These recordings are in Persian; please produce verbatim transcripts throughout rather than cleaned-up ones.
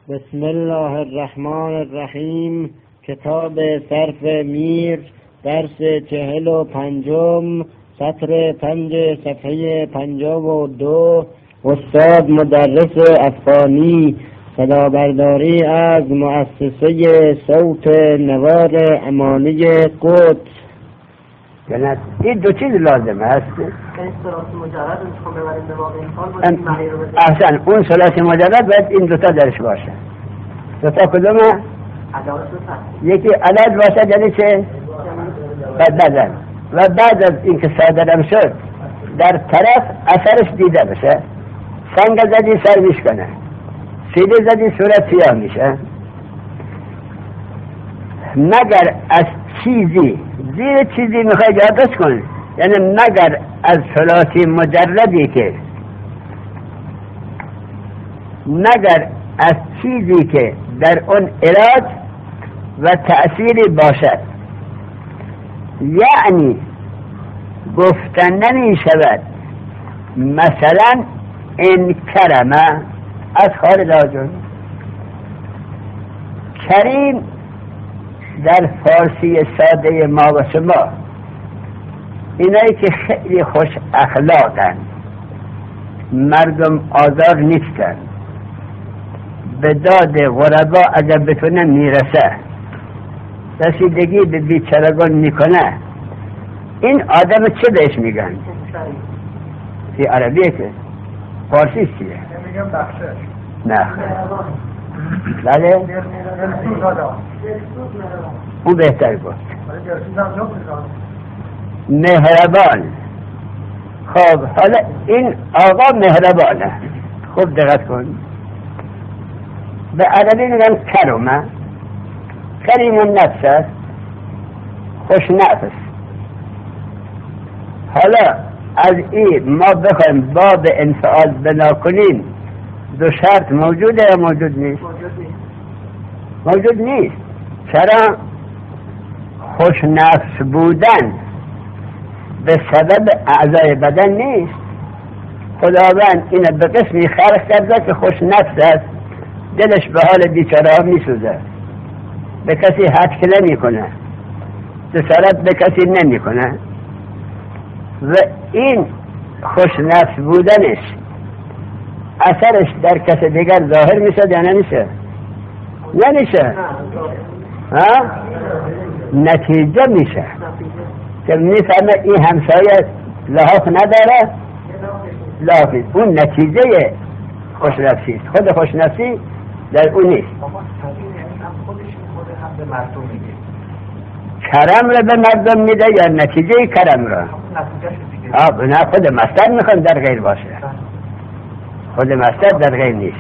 بسم الله الرحمن الرحیم. کتاب صرف میر، درس چهل و پنجم، سطر پنج، صفحه پنجاه و دو. استاد مدرس افغانی، صدا برداری از مؤسسه صوت نوار امانی قدس. جنت این دو چیز لازم است. احسن، اون ثلاثی مجرد باید این دوتا درش باشه. دوتا کدومه؟ یکی علد باشه، یعنی چه؟ بدن. و بعد از اینکه صادرم شد در طرف اثرش دیده بشه. سنگ زدی سر میشکنه، سیده زدی صورت سیاه میشه. مگر از چیزی زیر چیزی میخوای یادش کن، یعنی مگر از ثلاثی مجردی که مگر از چیزی که در اون علاج و تأثیری باشد، یعنی گفتن نمی شود مثلا این کرمه از خارج آجون. کریم در فارسی ساده ما و شما، اینایی که خیلی خوش اخلاقن، مردم آزار نیستن، به داد غربا اگر بتونه میرسه، رسیدگی به بیچارگان میکنه، این آدم چه بهش میگن؟ فی عربیه که فارسی چیه؟ میگم بخشش. نه بله اون بهتر گفت، مهربان. خب حالا این آقا مهربانه، خوب دقت کن. به عربی میگن کرمه، کریم النفس است، خوش نفس. حالا از این ما بخوایم باب انفعال بنا کنیم، دو شرط موجوده یا موجود نیست؟ موجود نیست. چرا؟ خوش نفس بودن به سبب اعضای بدن نیست. خداوند اینه به قسمی خلق کرده که خوش نفس است، دلش به حال بیچاره ها میسوزه، به کسی حد نمی کنه، جسارت به کسی نمی کنه. و این خوش نفس بودنش اثرش در کس دیگر ظاهر میشه یا نمیشه؟ نمیشه. ها؟ نتیجه میشه که میفهمه این همسایه لحاف نداره، لحافی. اون نتیجه خوشنفسی است. خود خوشنفسی در اون نیست. کرم را به مردم میده یا نتیجه کرم را؟ آه نه، خود مصدر میخوان در غیر باشه، خود مصدر در غیر نیست.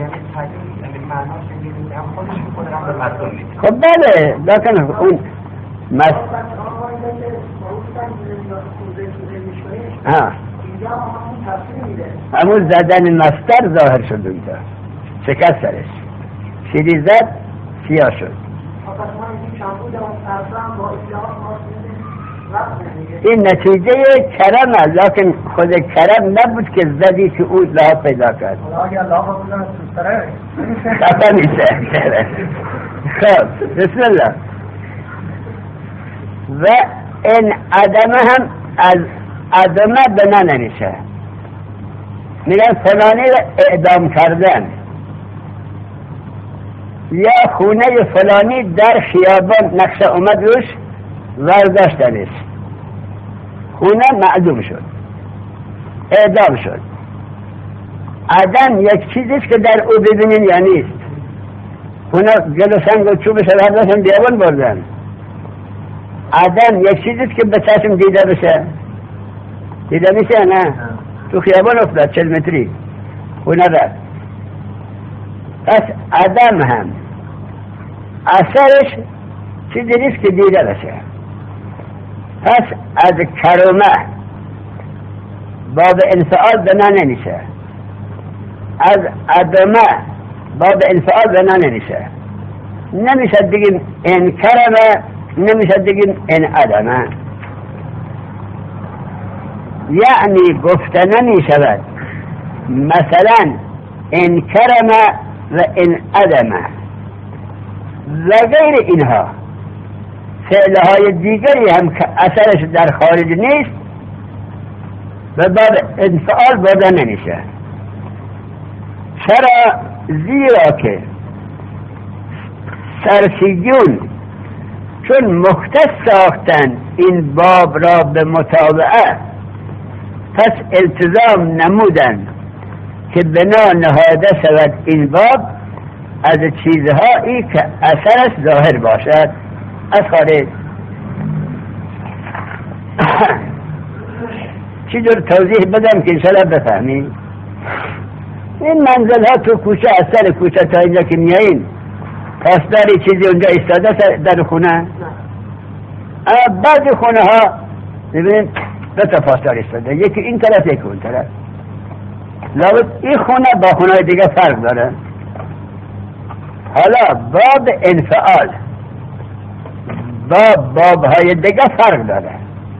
خب بله، لیکن اون مصدر ها همون زدن مصدر ظاهر شد اونجا، شکست سرش، شیری زد سیاه شد. این نتیجه کرم است، لیکن خود کرم نبود که زدی که او لحاف پیدا کرد. خطا میشه. خب بسم الله. و این عدمه هم از عدمه بنا نمیشه. میگن فلانی را اعدام کردن، یا خونه فلانی در خیابان نقشه اومد روش ورداشتنش، خونه معدوم شد، اعدام شد. عدم یک چیزیست که در او ببینین یا نیست. خونه گل و سنگ و چوبش ورداشتن بیابان بردن. عدم یک چیزیست که به چشم دیده بشه، دیده میشه نه؟ تو خیابان افتاد چل متری خونه رفت. پس عدم هم اثرش چیزی نیست که دیده بشه. پس از کرمه باب انفعال بنا نمیشه، از عدمه باب انفعال بنا نمیشه. نمیشه بگیم این کرمه، نمیشه بگیم این عدمه. یعنی گفته نمی شود مثلا این کرمه و این عدمه و غیر اینها فعلهای دیگری هم که اثرش در خارج نیست و باب انفعال بادا نمیشه. چرا؟ زیرا که صرفیون چون مختص ساختن این باب را به متابعه، پس التزام نمودن که بنا نهاده شود این باب از چیزهایی که اثرش ظاهر باشد از خارج. چی جور توضیح بدم که انشاءالله بفهمید؟ این منزل ها تو کوچه، از سر کوچه تا اینجا که میایین پاسداری چیزی اونجا ایستاده در خونه، بعضی خونه ها ببینید دو تا پاسدار ایستاده، یکی این طرف یکی اون طرف. لابد این خونه با خونه دیگه فرق داره. حالا باب انفعال با باب های دیگه فرق داره.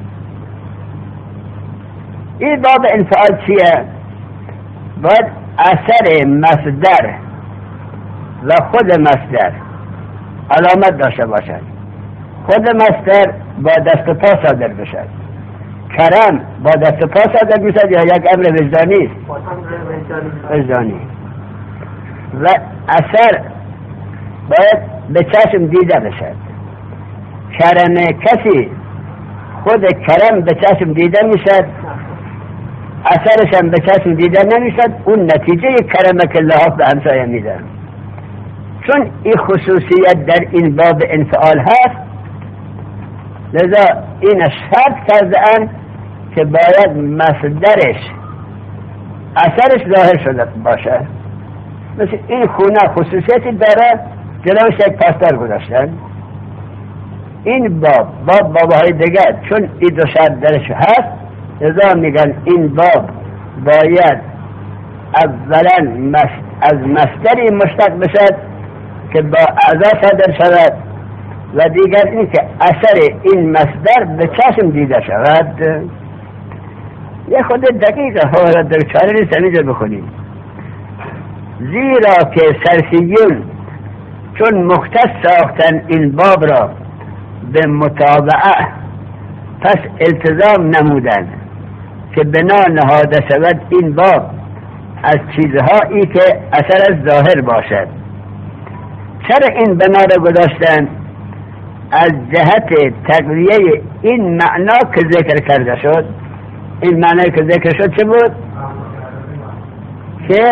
این باب انفعال چیه؟ باید اثر مصدر و خود مصدر علامت داشته باشد. خود مصدر با دست پا صادر بشد. کرم با دست پا صادر میشد یا یک امر وجدانی است؟ وجدانی. و اثر باید به چشم دیده بشد. کرم کسی خود کرم به چشم دیده میشد، اثرش هم به چشم دیده نمیشد، اون نتیجه کرم که لحاف به همسایه میده. چون این خصوصیت در این باب انفعال هست، لذا این شرط کرده اند که باید مصدرش اثرش ظاهر شده باشه. مثل این خونه خصوصیتی داره، جلوش یک پاسدار گذاشتن. این باب باب بابهای دیگر چون این دو شرط درش هست، لذا میگن این باب باید اولا از مصدری مشتق بشد که با اعضا صادر شود و دیگر این که اثر این مصدر به چشم دیده شود. یه خود دقیقه ها در چاره نیست همینجا بخونیم. زیرا که صرفیون چون مختص ساختن این باب را به متابعه، پس التزام نمودن که بنا نهاده شود این باب از چیزهایی که اثر ظاهر باشد. چرا این بنا را گذاشتن؟ از جهت تقویه این معنا که ذکر کرده شد. این معنی که ذکر شد چه بود؟ که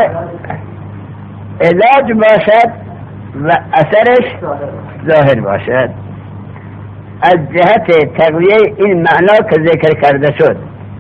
علاج باشد و اثرش ظاهر باشد. از جهت تقویه این معنا که ذکر کرده شد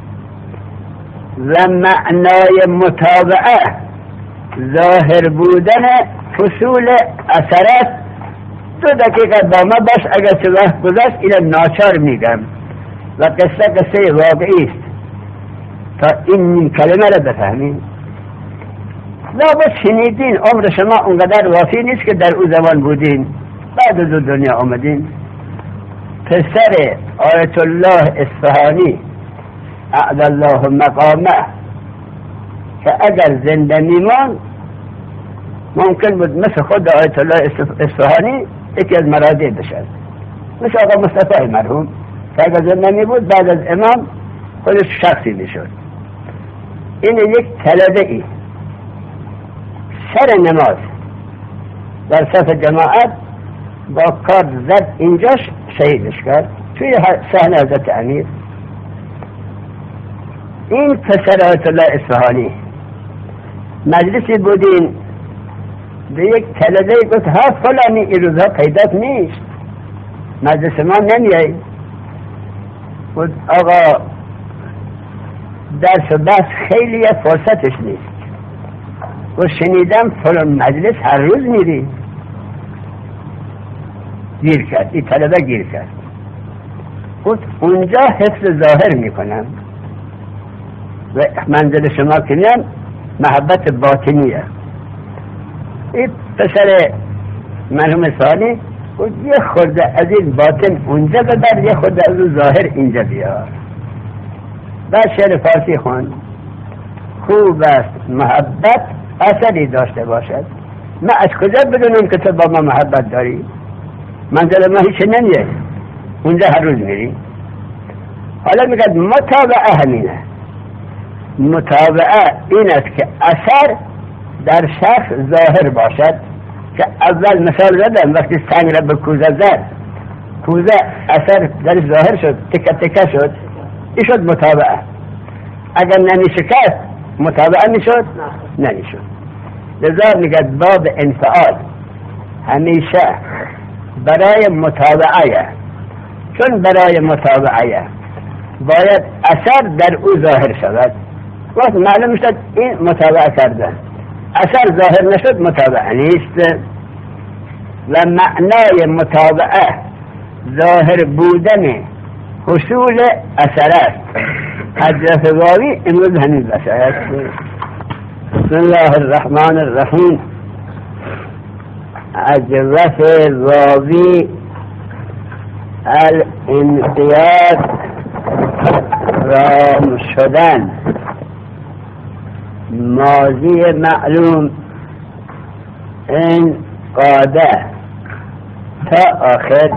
و معنای متابعه ظاهر بودن فصول اثرات. دو دقیقه با ما باش، اگر چه وقت گذشت اینو ناچار میگم و قصه قصه واقعی است تا این کلمه را بفهمیم. لابد شنیدین، عمر شما اونقدر وافی نیست که در او زمان بودین، بعد از دنیا آمدین. پسر آیت الله اصفهانی اعلی الله مقامه که اگر زنده میمان ممکن بود مثل خود آیت الله اصفهانی یکی از مرادی بشد، مثل آقا مصطفی مرحوم که اگر زنده می بود بعد از امام خودش شخصی میشد. این یک طلبه ای سر نماز در صف جماعت با کار زد اینجاش شهیدش کرد توی صحنه حضرت امیر. این پسر آیت الله اصفهانی مجلسی بودین، به یک طلبه گفت ها فلانی این روزها پیدات نیست، مجلس ما نمیایی. گفت آقا درس و بحث خیلی فرصتش نیست. گفت شنیدم فلان مجلس هر روز میری. گیر کرد، این طلبه گیر کرد. گفت اونجا حفظ ظاهر میکنم و منزل شما که میان محبت باطنیه. این پسر مرحوم ثانی گفت یه خورده از این باطن اونجا ببر، یه خورده از اون ظاهر اینجا بیار. بعد شعر فارسی خوند. خوب است محبت اثری داشته باشد ما از کجا بدونم که تو با ما محبت داری؟ منزل ما هیچ نمیه، اونجا هر روز میری. حالا میگه متابعه همینه. متابعه این است که اثر در شخص ظاهر باشد، که اول مثال زدم وقتی سنگ را به کوزه زد، کوزه اثر در ظاهر شد، تکه تکه شد، این شد متابعه. اگر نمیشکست متابعه میشد؟ نمیشد. لذا میگه باب انفعال همیشه برای متابعه، چون برای متابعه باید اثر در او ظاهر شود. وقت معلوم شد این متابعه کرده، اثر ظاهر نشد متابعه نیست. و معنای متابعه ظاهر بودن حصول اثر است. حضرت واوی امروز همین بسه است. بسم الله الرحمن الرحیم. حضرت واوی الانقیاد رام شدن، ماضی معلوم این قاده تا آخر.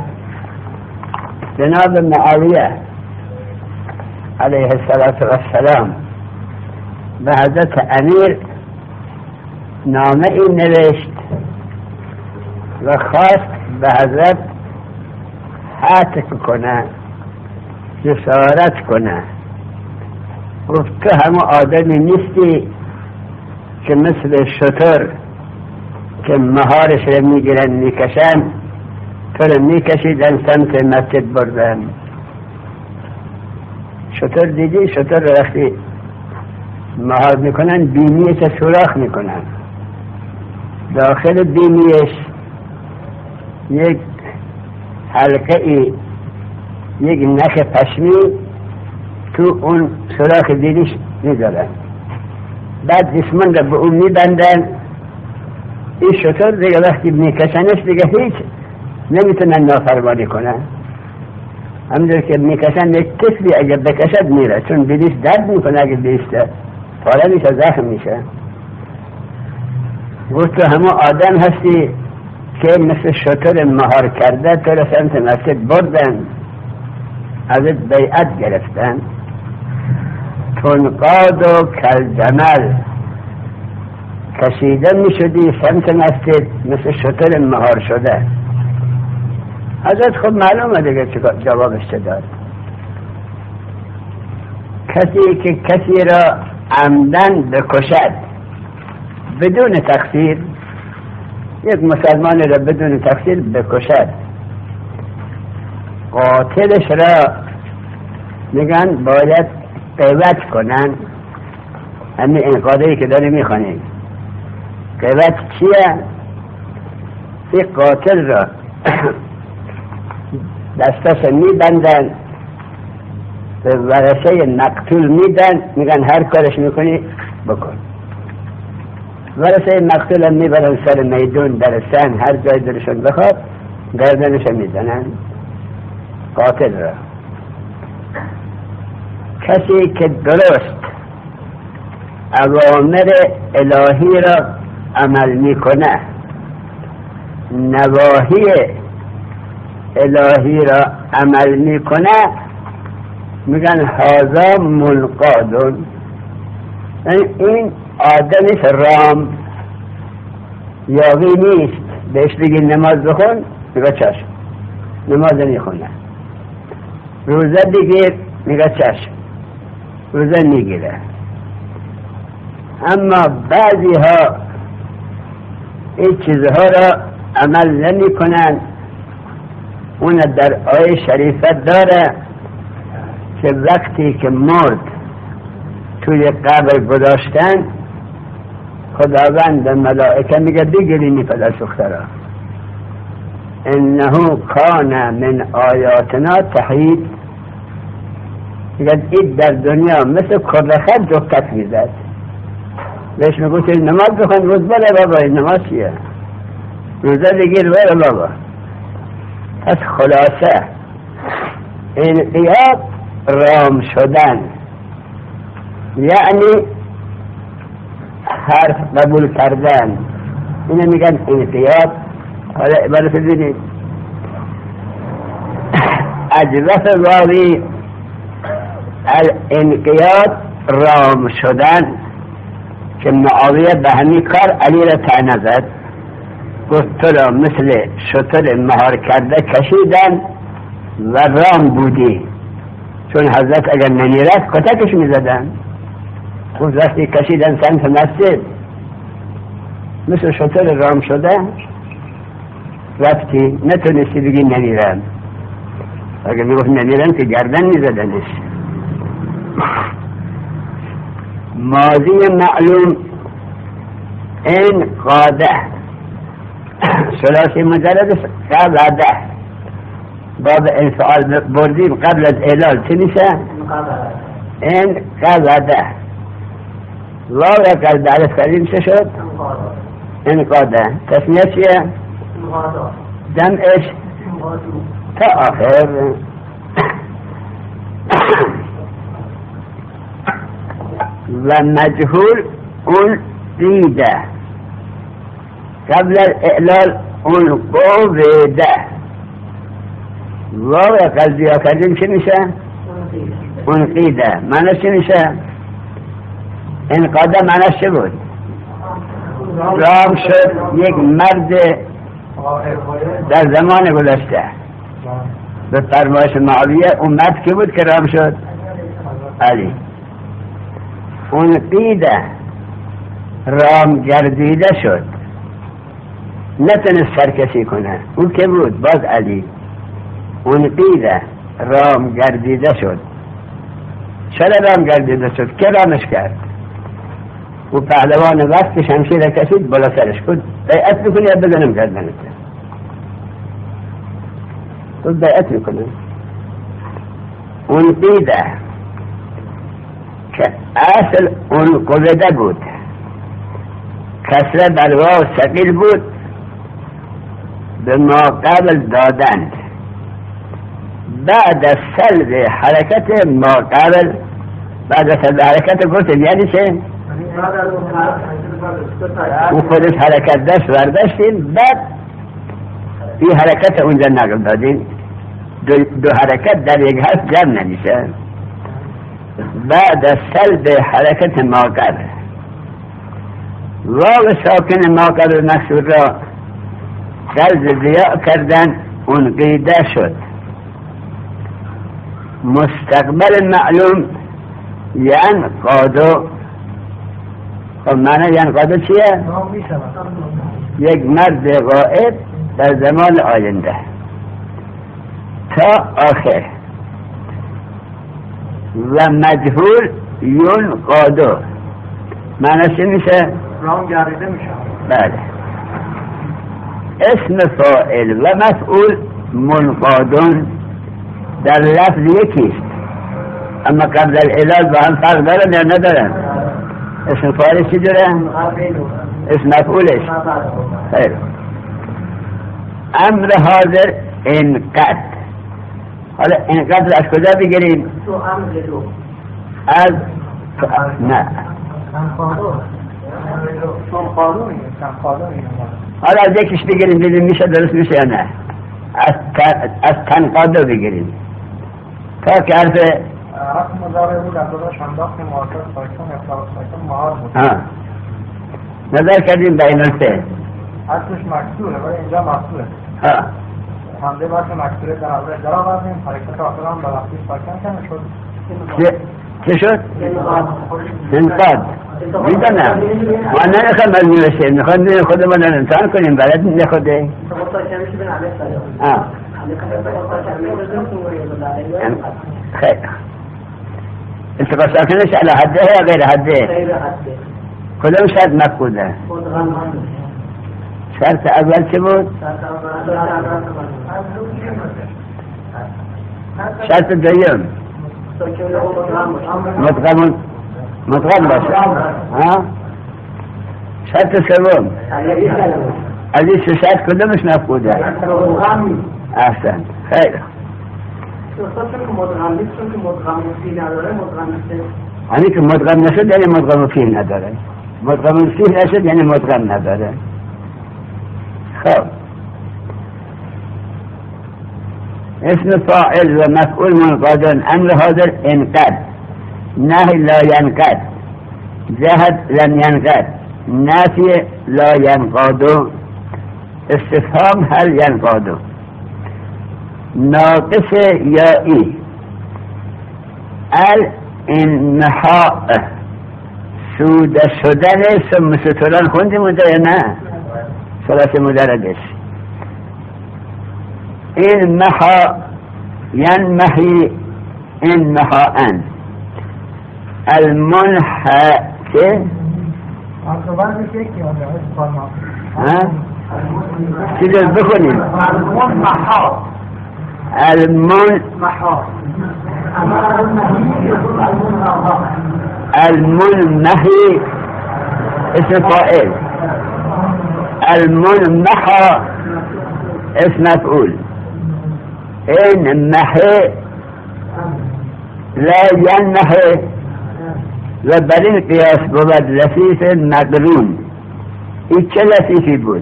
جناب معاویه علیه السلام به حضرت امیر نامه ای نوشت و خواست به حضرت حتک کنه، جسارت کنه. گفت تو همه آدمی نیستی که مثل شتر که مهارش رو میگیرن میکشن، تو رو میکشیدن سمت مسجد بردن. شتر دیدی؟ شتر رو وقتی مهار میکنن بینیش سوراخ میکنن، داخل بینیش یک حلقه ای، یک نخ پشمی تو اون سوراخ بینیش میذارن، بعد جسمن رو به اون میبندن. این شتر دیگه وقتی میکشنش دیگه هیچ نمیتونن نافرمانی کنن. همونجور که میکشن یک طفلی اگه بکشد میره، چون بینیش درد میکنه، اگه بیسته پاره میشه، زخم میشه. گفت تو همه آدم هستی که مثل شتر مهار کرده تو رو سمت مسجد بردن، ازت بیعت گرفتن. تنقاد و کلجمل، کشیده میشدی سمت مسجد مثل شتر مهار شده. حضرت خب معلومه دیگه جوابش چه داد. کسی که کسی را عمدن بکشد بدون تقصیر، یک مسلمان را بدون تقصیر بکشد، قاتلش را میگن باید قیوت کنن. همین این قاعده‌ای که داری میخوانیم، قیوت چیه؟ این قاتل را دستش میبندن، به ورثه مقتول میدن، میگن هر کارش میکنی بکن. ورثه مقتول هم میبرن سر میدون، در سن، هر جای درشون بخواد گردنش میزنن قاتل را. کسی که درست اوامر الهی را عمل میکنه، نواهی الهی را عمل میکنه، میگن هذا منقادون. این آدمش رام یاغی نیست. بهش بگی نماز بخون، میگه چشم، نماز نمیخونه. روزه بگیر، میگه چشم، روزه میگیره. اما بعضی ها این چیزها را عمل نمی کنن. اون در آیه شریفه داره که وقتی که مرد توی قبر گذاشتن، خداوند ملائکه میگه بگیرینی پدر سوخته را، انه کان من آیاتنا تحید. میگه این در دنیا مثل کرخت جفتت میزد. بهش میگو که نماز بخون، روز بله بابا این نماز چیه، روزه بگیر بله بابا. پس خلاصه انقیاد رام شدن یعنی حرف قبول کردن، اینه میگن انقیاد. حالا عبارت ببینید، اجوف واوی الانقیاد رام شدن، که معاویه به همین کار علی را طعنه زد، گفت تو را مثل شتر مهار کرده کشیدن و رام بودی، چون حضرت اگر نمیرد کتکش میزدن. گفت وقتی کشیدن سمت مسجد مثل شتر رام شده، رفتی نتونستی بگی نمیرم، اگر میگفت نمیرم که گردن میزدنش. ماضی معلوم این قاده ثلاثی مجرد قاده، باب انفعال بردیم قبل از اعلال چه میشه؟ این قاده. واو را قلب عرف کردیم چه شد؟ این قاده. تسمیه چیه؟ جمعش تا آخر. و مجهول اون دیده، قبل الاعلال اون قویده. واو قلبی ها کردیم چه میشه؟ اون قیده. معنی چه میشه؟ این قاده معنی چه بود؟ رام شد یک مرد در زمان گذشته. به فرمایش معاویه اون مرد که بود که رام شد؟ علی. اون قیده رام گردیده شد، نتونست سرکشی کنه. اون که بود؟ باز علی. اون قیده رام گردیده شد. چرا رام گردیده شد؟ که رامش کرد؟ و پهلوان وقت که شمشیر کشید بالا سرش بود بیعت میکنی یا بزنم گردنت؟ بود بیعت میکنه. اون قیده که اصل اون قویده بود، کسره بر واو ثقیل بود، به ما قبل دادند. بعد از سلب حرکت ما قبل، بعد از سلب حرکت گفتیم یعنی چه؟ او خودش حرکت داشت ورداشتیم، بعد این حرکت اونجا نقل دادیم. دو, دو حرکت در یک حرف جمع نمیشه. بعد از سلب حرکت ما قبل، واو ساکن ما قبل مکسور را قلب ضیاء کردن، اون قیده شد. مستقبل معلوم یعنی قادو. خب معنی یعنی قادو چیه؟ یک مرد غائب در زمان آینده تا آخر. و مجهول یون قادو معنی چی میشه؟ رام گردیده میشه. بله. اسم فاعل و مفعول منقادون در لفظ یکیست، اما قبل العلال با هم فرق دارن یا ندارن؟ اسم فاعلش چی داره؟ اسم مفعولش؟ خیر. امر حاضر انقد. حالا انقد رو از کجا بگیریم؟ تو امر دو از نه حالا از یکیش بگیریم ببینیم میشه درست میشه یا نه. از از تنقادو بگیریم تا که عرض رقم مضارع بود، از داداش انداخت معاصر سایکون اطلاق سایکون مهار بود. ها نظر کردیم به این نکته. اصلش مکسوره ولی اینجا مکسوره. ها حمله باید مکسوره در اول در آوردیم، حرکت آخر هم به وقتی سایکون کنه شد. چه شد؟ انقاد. میدونم ما نمیخوام از میرسیم، میخوام بینیم خودمون رو امتحان کنیم، بلد نخوده. آه خیلی التقاء ساکنش على حده یا غیر حده؟ کدام شرط مفقوده؟ شرط اول چه بود؟ شرط دویم مدغم مدغم باشه. ها شرط سوم از این سه شرط کدامش مفقوده؟ احسن خیلی. همین که مدغم نشد یعنی مدغم فیه نداره، مدغم فیه نشد یعنی مدغم نداره. خب اسم فاعل و مفعول منقادون، امر حاضر انقد، نهی لا ینقد، جهد لم ینقد، نفی لا ینقادو، استفهام هل ینقادو، ناقص یائی، الانمحاء سوده شدن ثم ستران خوندیم اونجا یا نه؟ ثلاث مدردش انمحا ینمحی انمحاءن المنحة که چیز بکنیم المنحة المنحة المنمحي اسم فاعل، المنمحى اسم مفعول، انمحي لا ينمحي و بر این قیاس بود لفیف مقرون. این چه لفیفی بود؟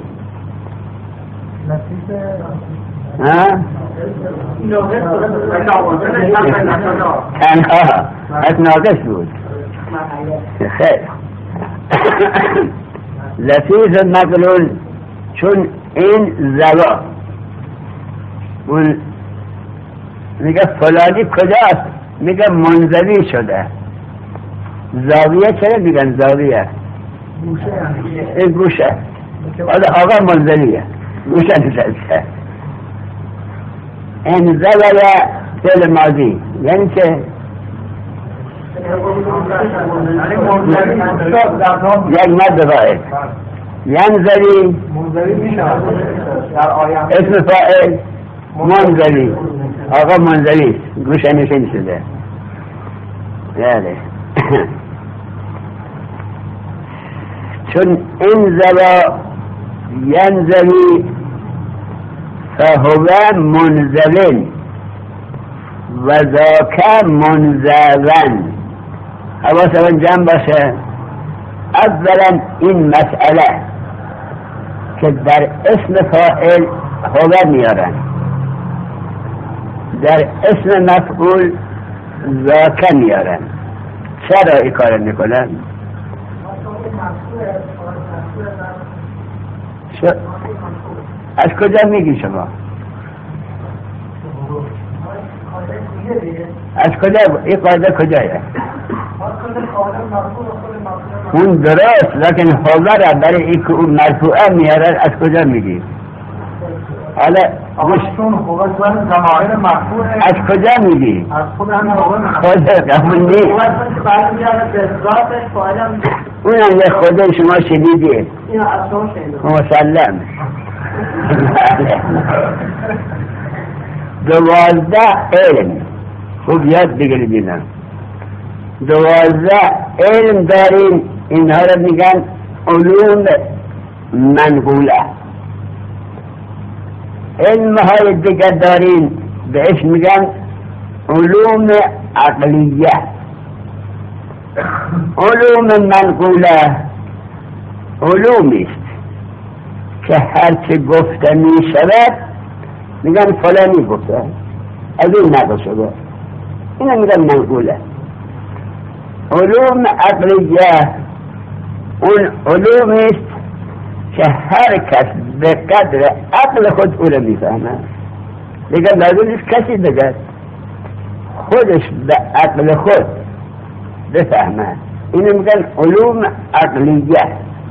لفیف ها؟ تنها از ناقص بود. خیر لفیف مقرون چون این زوا اون میگه فلانی کجاست؟ میگه منزوی شده. زاویه چرا میگن زاویه؟ این گوشه. حالا آقا منزویه گوشه نشسته. انزل فعل ماضی یعنی که یک مد واحد ینزلی اسم فاعل منزلی، آقا منزلی گوشه نشین شده. بله چون انزل ینزلی فهو منزل و ذاک منزون. حواسمون جمع باشه. اولا این مسئله که در اسم فاعل هو میارن، در اسم مفعول ذاک میارن. چرا این کار میکنن؟ از کجا میگی شما؟ از کجا؟ این قاعده کجایه؟ اون درست، لیکن حاضر برای این که اون مرفوعه میاره از کجا میگی؟ حالا از کجا میگی؟ از خود همه آقا خود قبول نیست. اونم یه خوده شما شدیدی مسلم. دوازده علم خوب یاد بگیرید اینا. دوازده علم داریم، اینها را میگن علوم منقوله. علم های دیگر داریم بهش میگن علوم عقلیه. علوم منقوله علومی است که هرچه گفته می شود میگن فلانی گفته، از این نقل شده، اینا میگن منقوله. علوم عقلیه اون علومی است که هر کس به قدر عقل خود او را میفهمه. دیگر لازم نیست کسی دیگر خودش به عقل خود بفهمه. اینو میگن علوم عقلیه.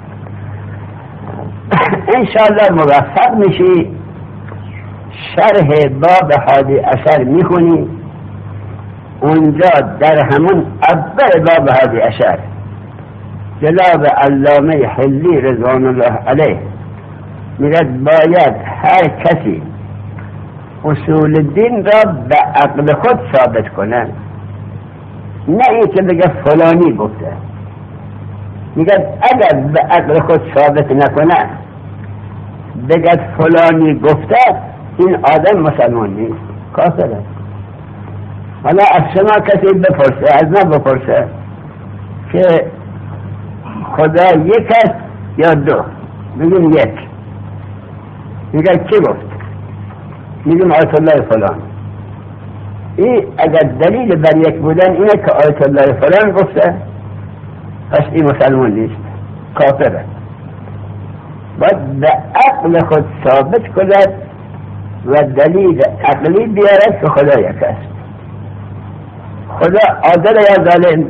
انشاءالله موفق میشی. شرح باب هادی عشر میخونی، اونجا در همون اول باب هادی عشر جناب علامه حلی رضوان الله علیه میگد باید هر کسی اصول دین را به عقل خود ثابت کنه، نه این که بگه فلانی گفته. میگه اگر به عقل خود ثابت نکنه بگه فلانی گفته، این آدم مسلمان نیست، کافره. حالا از شما کسی بپرسه، از من بپرسه که خدا یک است یا دو، بگیم یک. میگه کی گفت؟ میگیم آیت الله فلان. این اگر دلیل بر یک بودن اینه که آیت الله فلان گفته، پس این مسلمان نیست، کافره. باید به عقل خود ثابت کند و دلیل عقلی بیارد که خدا یک است. خدا عادل یا ظالم؟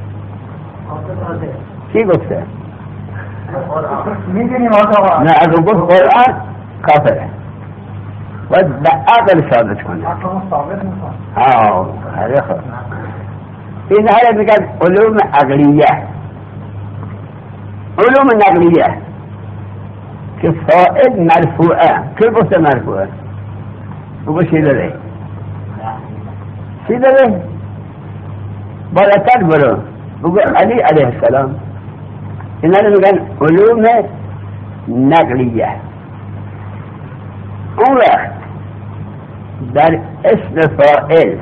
کی گفته؟ میدونیم آقا نه اگر گفت قرآن کافره، باید به عقل ثابت کند. عقل ثابت میکنه. ها هره خود این هره میگن علوم عقلیه، علوم نقلیه که فائد مرفوعه. که گفته مرفوعه؟ بگو چی داره؟ چی داره؟ بالاتر برو بگو علی علیه السلام. اینا رو میگن علوم نقلیه. اون وقت در اسم فائل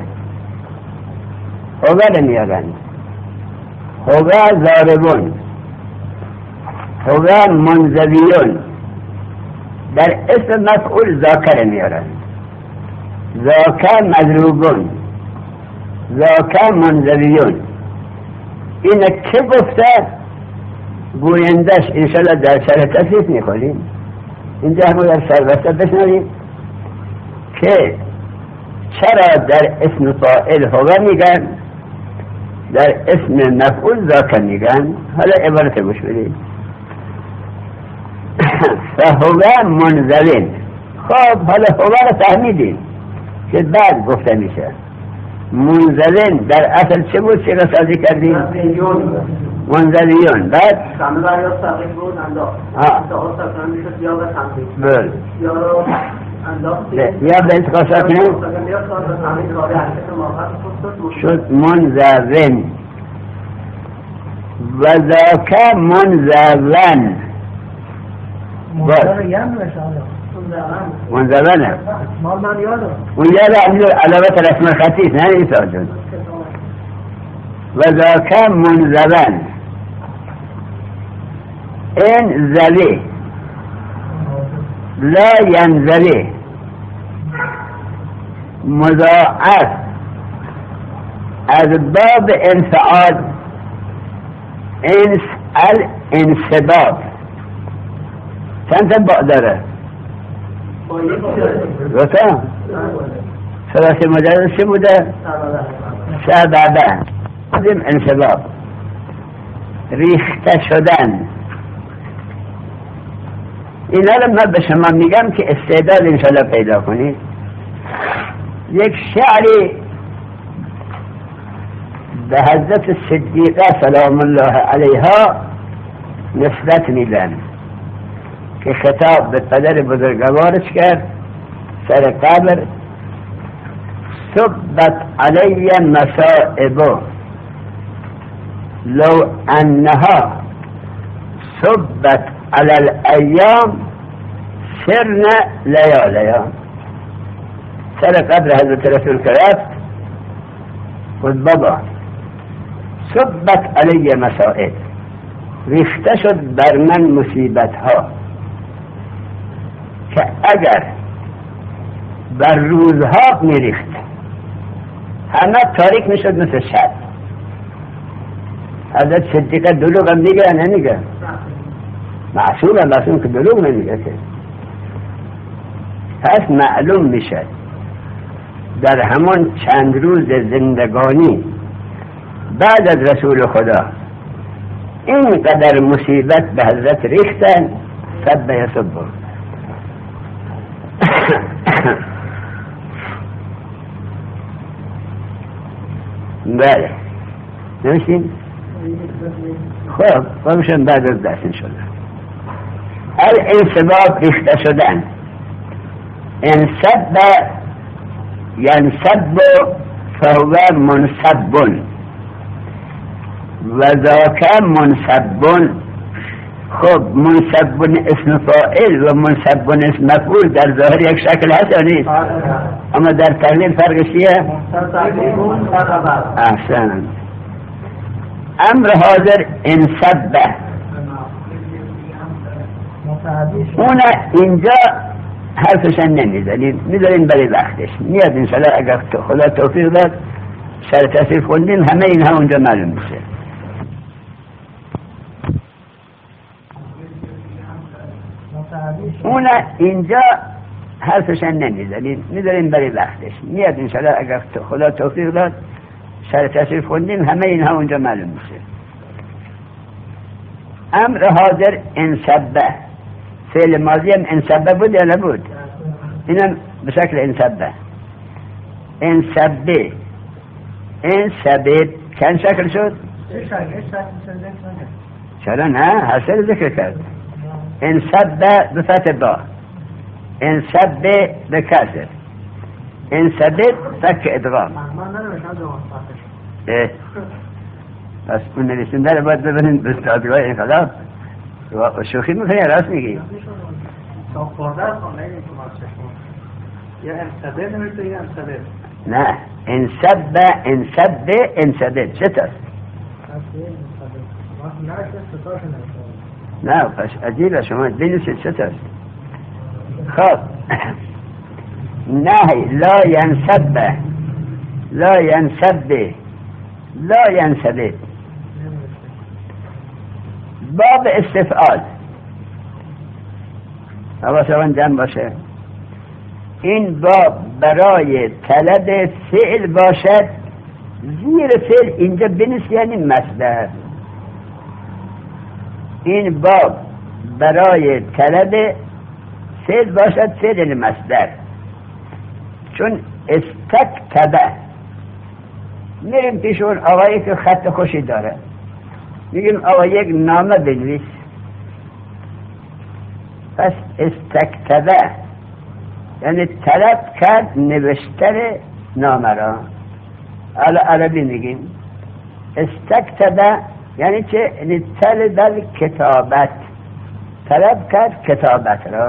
هوه رو میارن، هوه ضاربون، هوه منزویون. در اسم مفعول ذاکر میارن، ذاکر مضروبون، ذاکر منزویون. اینه که گفته؟ گویندش انشاءالله در سر تصریف میکنیم. اینجا همون در سر بسته بشنویم که چرا در اسم فاعل هوه میگن، در اسم مفعول ذاکر میگن. حالا عبارت گوش بدید. فهوه منزوین. خب حالا هوه رو فهمیدیم که بعد گفته میشه. منزوین در اصل چه بود؟ چه را سازی کردیم؟ منزویون. بعد شامل یا ساقی بود انداخت. ها ساقی ساقی میشد یا به تنبیه. بله. یا رو انداخت. یا به انتقال ساکنه شد منزوین. و ذاک منزوین. منزوینه. مال من یادم. اون یاد علامت رسم خطیف نه ایسا جون. و ذاک منزوین. این زوی لا ینزوی مضاعف از باب انفعال انس الانسباب. چند تا با داره؟ روتا؟ ثلاثی مجرد چی بوده؟ سببه. قدیم انسباب ریخته شدن. اینا رو من به شما میگم که استعداد انشاءالله پیدا کنید. یک شعری به حضرت صدیقه سلام الله علیها نسبت میدن که خطاب به پدر بزرگوارش کرد سر قبر. صبت علی مصائب لو انها صبت على الایام سرنا لیالیا. سر قبر حضرت رسول کرد خود بابا صبت علی مصائب، ریخته شد بر من مصیبت ها که اگر بر روزها میریخت همه تاریک میشد مثل شب. حضرت صدیقه دلوغ هم میگه نمیگه؟ معصوم هم معصوم که دلوغ نمیگه که. پس معلوم میشد در همان چند روز زندگانی بعد از رسول خدا اینقدر مصیبت به حضرت ریختن. سب یسبو. بله نمیشین؟ خب بامشون بعد از دست شدن. الانسباب ریخته شدن. انسب ینسب فهو منسب و ذاک منسب. خب منسب اسم فاعل و منسب اسم مفعول در ظاهر یک شکل هست یا نیست؟ اما در تقلیل فرقش چیه؟ احسن. امر حاضر انسبه. اون اینجا حرفشن نمیزنیم، میذاریم برای وقتش. میاد انشالله اگر خدا توفیق داد شرح تاثیر خوندیم همه اینها اونجا معلوم میشه. اون اینجا حرفشن نمیزنیم، میذاریم برای وقتش. میاد انشالله اگر خدا توفیق داد شرح تاثیر خوندیم همه اینها اونجا معلوم میشه. امر حاضر انصبه، فعل ماضی هم انصبه بود یا نبود؟ اینم به شکل انصبه. انصبه انصبه چند شکل شد؟ چرا نه؟ هر سر ذکر کرد. انصبه به فتح با، انصبه به کسر، انصبه فک ادغام. اه پس اون نویسنده رو باید ببینید به استادگاه انقلاب شوخی میکنی یا راست میگی؟ یا انصبه نمیشه یا انصبه؟ نه انصبه انصبه انصبه چطور؟ نه پس عجیبه شما بنویسید چطور؟ خب نهی لا ینصبه لا ینصبه لا ینصبه باب استفعال حواسمون جمع باشه. این باب برای طلب فعل باشد، زیر فعل اینجا بنویس یعنی مصدر. این باب برای طلب فعل باشد، فعل یعنی مصدر. چون استکتبه میریم پیش اون آقایی که خط خوشی داره، میگیم آقا یک نامه بنویس. پس استکتبه یعنی طلب کرد نوشتن نامه را. حالا عربی میگیم استکتبه یعنی چه؟ یعنی طلب کتابت، طلب کرد کتابت را.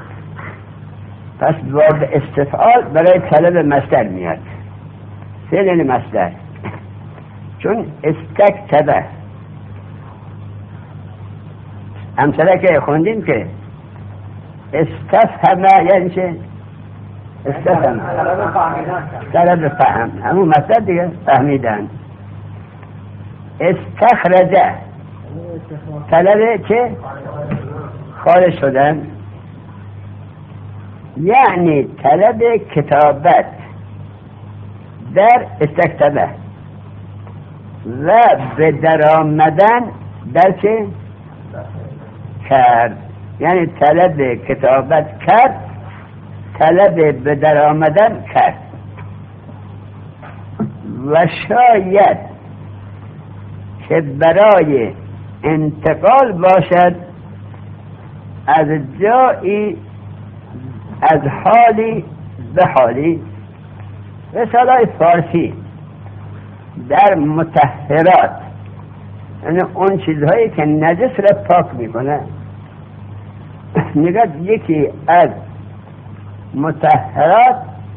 پس باب استفعال برای طلب مصدر میاد، فعل یعنی مصدر. چون استکتبه امثله که خوندیم که استفهمه یعنی چه؟ استفهم طلب فهم، همون مصدر دیگه، فهمیدن. استخرجه طلب چه؟ خارج شدن، یعنی طلب کتابت در استکتبه و به در آمدن در چه؟ کرد، یعنی طلب کتابت کرد، طلب به در آمدن کرد. و شاید که برای انتقال باشد از جایی از حالی به حالی. رساله فارسی در مطهرات یعنی اون چیزهایی که نجس را پاک میکنه، میگه یکی از مطهرات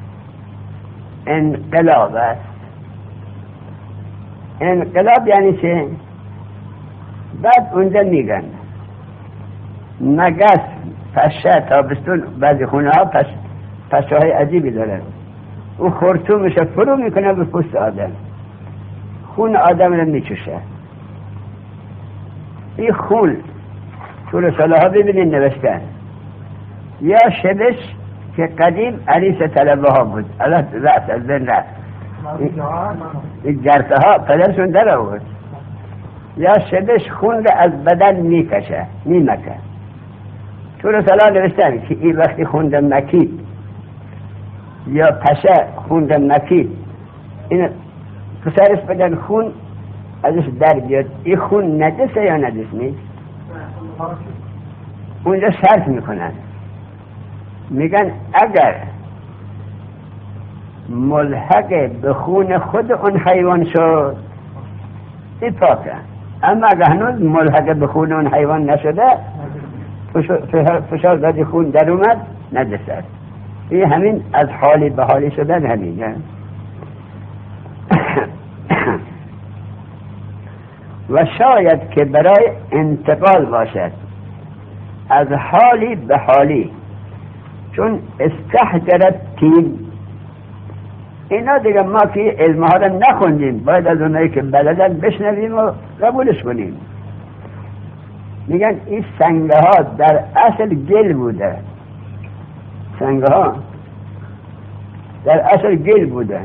انقلاب است. انقلاب یعنی چه؟ بعد اونجا میگن مگس پشه تابستون بعضی خونه ها پش پشه های عجیبی دارن، او خورتومش فرو میکنه به پوست آدم، خون آدم رو میچوشه. این خون تو رساله ها ببینید نوشتن یا شبش که قدیم عریس طلبه ها بود، الان رأس از بین رفت، این جرسه ها پدرشون در آورد. یا شبش خون رو از بدن میکشه میمکه. تو رساله ها نوشتن که این وقتی خون مکید یا پشه خون مکید، این پسرش بدن خون ازش در بیاد، این خون نجسه یا نجس نیست؟ اونجا شرط میکنن، میگن اگر ملحق به خون خود اون حیوان شد این پاکه، اما اگر هنوز ملحق به خون اون حیوان نشده فشار دادی خون در اومد نجس است. این همین از حالی به حالی شدن همینه. و شاید که برای انتقال باشد از حالی به حالی چون استحجرت تین، اینا دیگه ما که علم ها را نخوندیم، باید از اونایی که بلدن بشنویم و قبولش کنیم. میگن این سنگه ها در اصل گل بوده، سنگه ها در اصل گل بوده،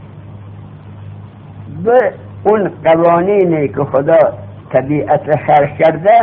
به اون قوانینی که خدا طبیعت را خلق کرده،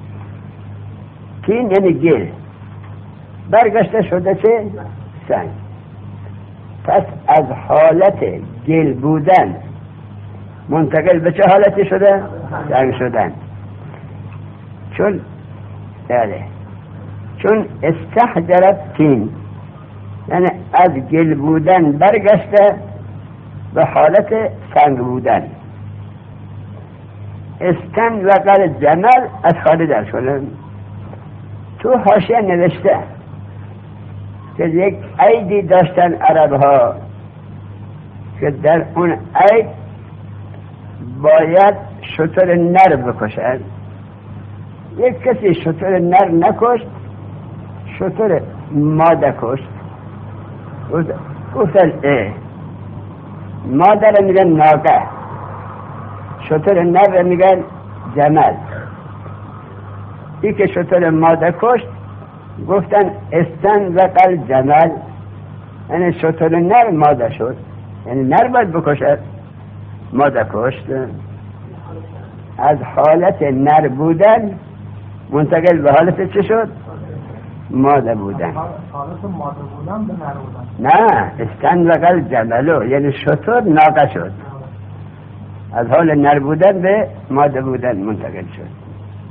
تین یعنی گل، برگشته شده چه؟ سنگ. پس از حالت گل بودن منتقل به چه حالتی شده؟ سنگ شدن. چون بله چون استحجرت تین یعنی از گل بودن برگشته به حالت سنگ بودن. استن وقل جمل از خارج شدن. تو حاشیه نوشته که یک عیدی داشتن عرب ها که در اون عید باید شتر نر بکشن. یک کسی شتر نر نکشت، شتر ماده کشت. گفتن اه ماده را میگن ناقه، شتر نر را میگن جمل. ای که شتر ماده کشت گفتن استن وقل جمل، یعنی شتر نر ماده شد، یعنی نر باید بکشد، ماده کشت. از حالت نر بودن منتقل به حالت چه شد؟ ماده بودن. حالت ماده بودن به نر بودن. نه، استن وقل جملو یعنی شتر ناقه شد، از حال نر بودن به ماده بودن منتقل شد.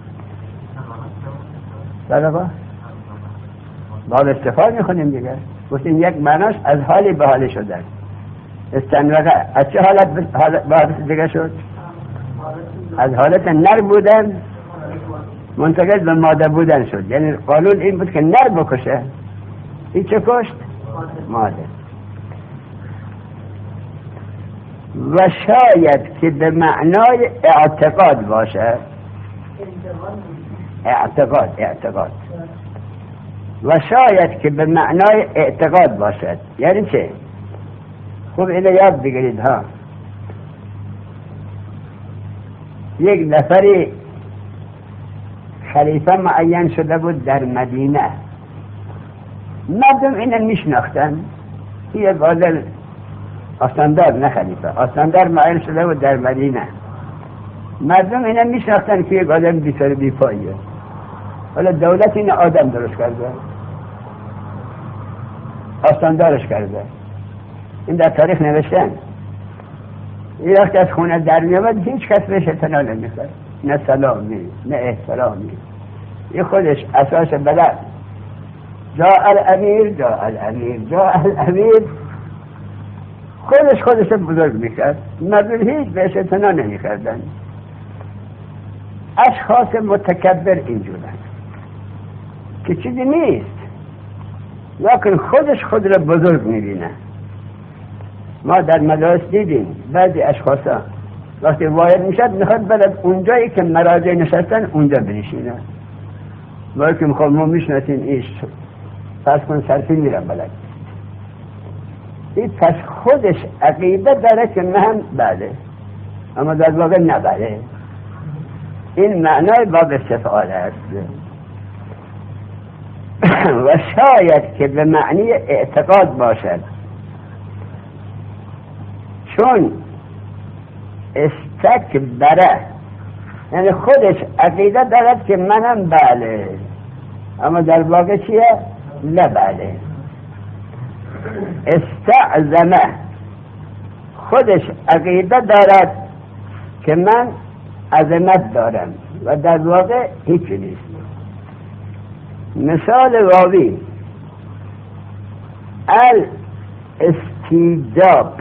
بابا باب استفاده میخونیم دیگه، گفتیم یک معناش از حالی به حالی شدن. استنوقه از چه حالت به حالت دیگه شد؟ از حالت نر بودن منتقل به ماده بودن شد. یعنی قانون این بود که نر بکشه. این چه کشت؟ ماده. و شاید که به معنای اعتقاد باشه، اعتقاد اعتقاد و شاید که به معنای اعتقاد باشد. یعنی چه؟ خوب اینو یاد بگیرید ها. یک نفری خلیفه معین شده بود در مدینه، مردم اینو میشناختن، یک آدم آستاندار، نه خلیفه، آستاندار معین شده بود در مدینه، مردم اینو میشناختن که یک آدم بی سر بی پایه. حالا دولت این آدم درست کرده، آستاندارش کرده. این در تاریخ نوشتن. این وقت از خونه در میامد هیچ کس بهش اعتنا نمیکرد، نه سلامی نه احترامی. این خودش اساس بلد، جا الامیر جا الامیر جا الامیر، خودش خودش بزرگ میکرد، مردم هیچ بهش اعتنا نمیکردن. اشخاص متکبر اینجورن که چیزی نیست، لکن خودش خود را بزرگ میبینه. ما در مدارس دیدیم بعضی اشخاصا وقتی وارد میشد میخواد بلد اونجایی که مراجع نشستن اونجا بنشینه، ولی که میخواد ما میشناسیم ایش پس کن سرفی میرم بلد. این پس خودش عقیده داره که من بله، اما در واقع نبله. این معنای باب استفعال است. و شاید که به معنی اعتقاد باشد، چون استکبره یعنی خودش عقیده دارد که منم بله، اما در واقع چیه؟ نبله. استعظمه خودش عقیده دارد که من عظمت دارم و در واقع هیچ نیست. مثال واوی الاستیجاب